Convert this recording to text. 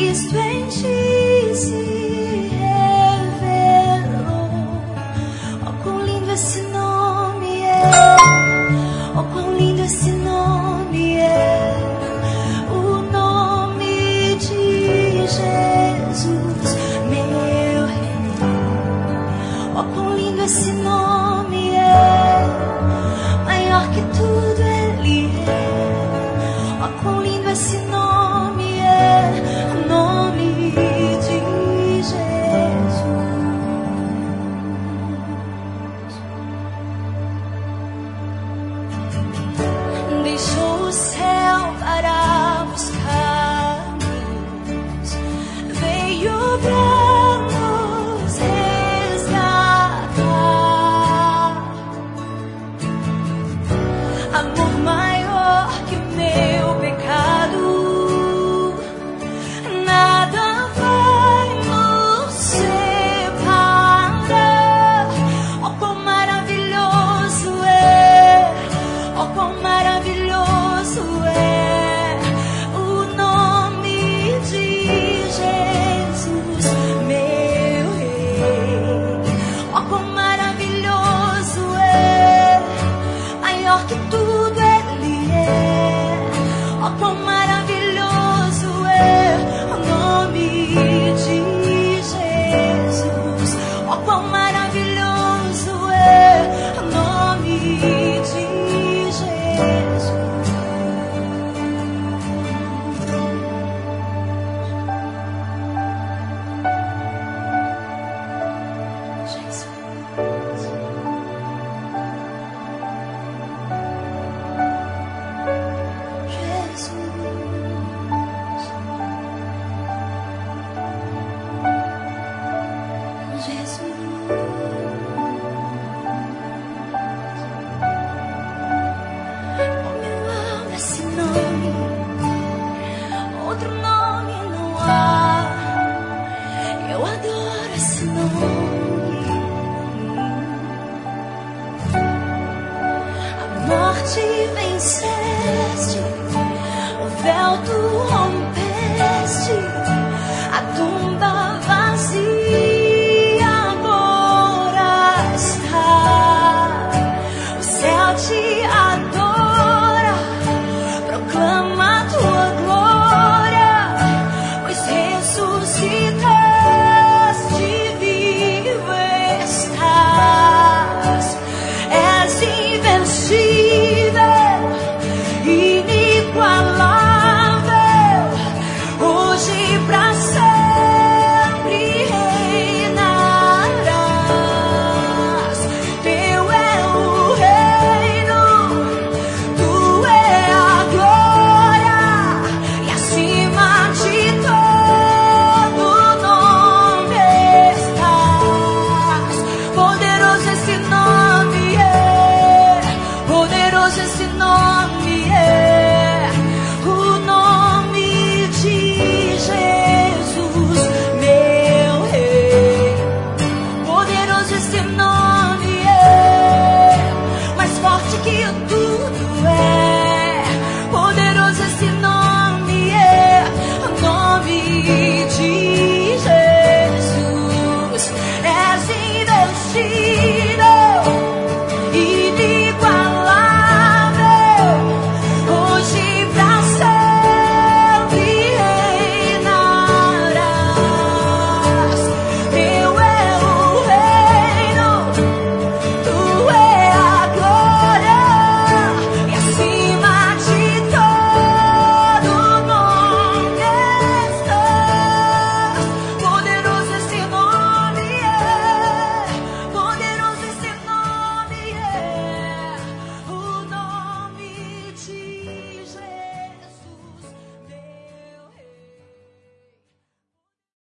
Cristo em ti se revelou. Oh, quão lindo esse nome é! Oh, quão lindo esse nome é! O nome de Jesus, meu Rei. Oh, quão lindo esse nome é! Maior que tudo Ele é. Oh, quão lindo esse nome é! O nome de Jesus. Deixou o céu para buscar-nos, veio pra nos resgatar. Amor maior que o meu pecado, nada vai nos separar. Oh, quão maravilhoso é! Oh, quão maravilhoso é o nome de Jesus, meu Rei. Oh, quão maravilhoso é! Maior que tudo Ele é. Oh, quão maravilhoso é o nome de Jesus. Oh, quão maravilhoso é o nome de Jesus. Outro nome não há. Eu adoro esse nome. A morte venceste, o véu tu